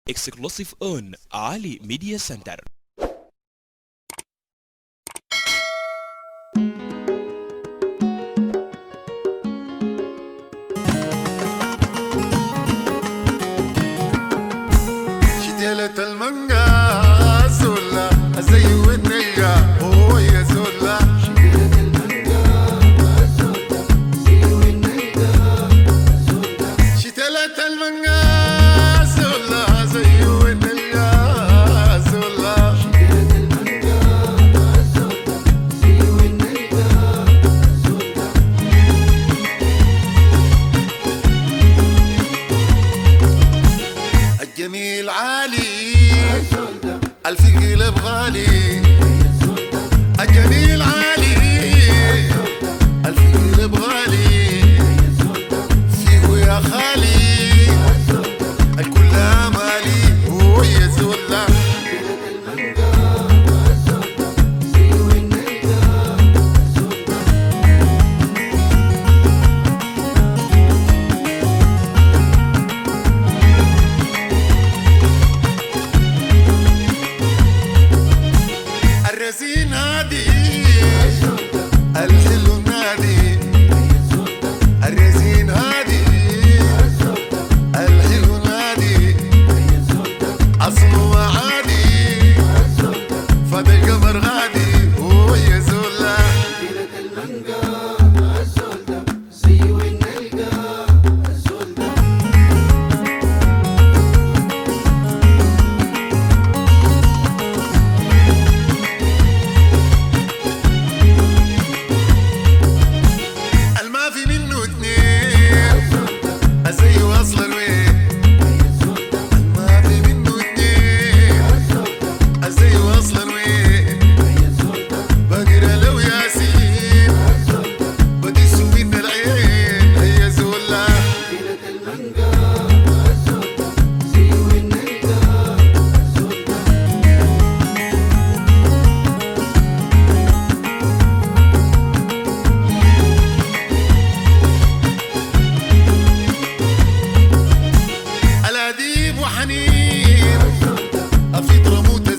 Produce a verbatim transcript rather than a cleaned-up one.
exclusive on Ali Media Center. شتيلة المانجا زولا زي والنية هو يا زولا شتيلة المانجا زولا زي والنية زولا شتيلة المانجا زولا زي والنية زولا شتيلة المانجا زولا زي والنية زولا الجميل عالي ألف قلب غالي الجميل عالي ألف قلب غالي فيه يا خالي الكل مالي هو يا زولا الرزين هادي الحلو نادي الرزين هادي الحلو نادي أصله عادي فدا القمر غادي هو يا زولا شتيلة المانجا الزولدا زي وين نلقى الزولدا الما في منه اتنين زي وصل الوين الما في منه اتنين زي وصل الوين بقرا لو ياسين بدي سوين العين هيا زولا شتيلة المانجا الزولدا زي وين نلقى الزولدا الأديب وحنين في ترموت